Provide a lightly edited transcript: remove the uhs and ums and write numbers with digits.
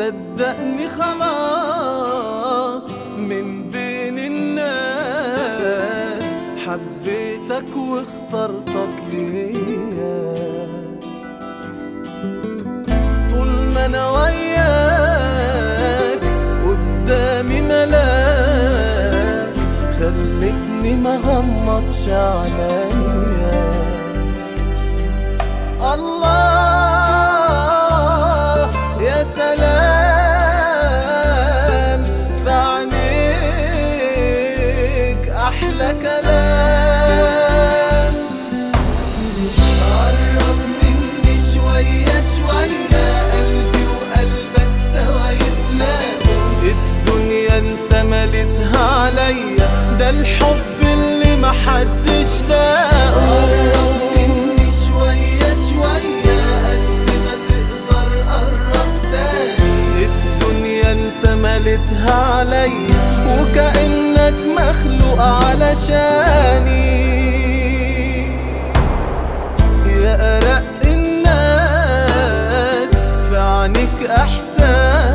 صدقني خلاص من بين الناس حبيتك واخترتك ليا. طول ما انا وياك قدامي ملاك خلتني ما غمضش عليا. الله يا سلام في عينيك أحلى كلام. قرب مني شوية شوية قلبي وقلبك سوا يتلاقوا. الدنيا انت مليتها عليا ده الحب اللي محدش لاقه. مليتها عليا وكأنك مخلوق علشاني. يا أرق الناس في عينيك إحساس